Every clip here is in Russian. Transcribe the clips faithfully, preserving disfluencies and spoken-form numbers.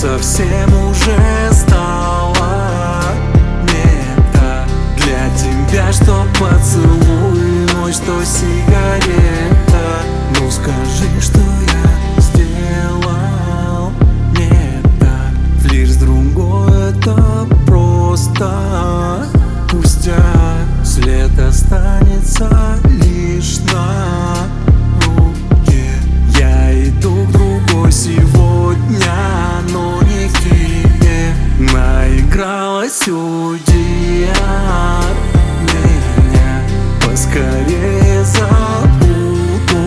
совсем уже стала мета для тебя, что поцелуй мой, что сигарета. Ну скажи, что я сделал не так. Флирт с другой — это просто пустяк. След останется лишь на руке. Я иду к другой сегодня, но не к тебе. Наигралась судья меня, поскорее забуду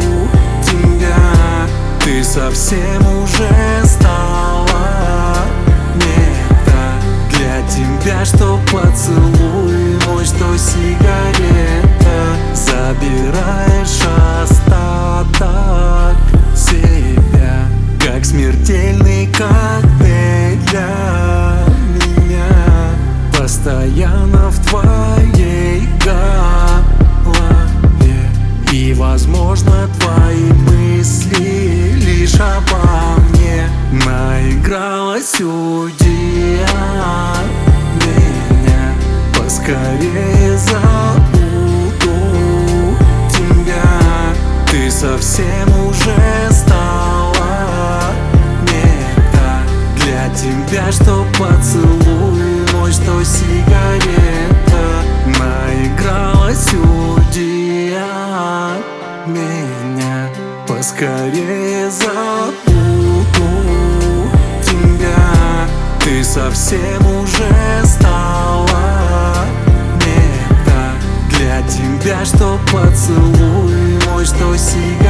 тебя. Ты совсем уже стала мета для тебя, что поцелуй мой, что сигарета. Забираешь остаток себя, как смертельный коктейль для меня. Постоянно в твоей голове, и, возможно, твои мысли лишь обо мне. Наигралась судья меня, поскорее забуду тебя. Ты совсем уже стала мета для тебя, что поцелуй мой, что сигарета. Наигралась судья меня, поскорее забуду тебя. Ты совсем уже стала мета для тебя, что поцелуй мой, что сигарета.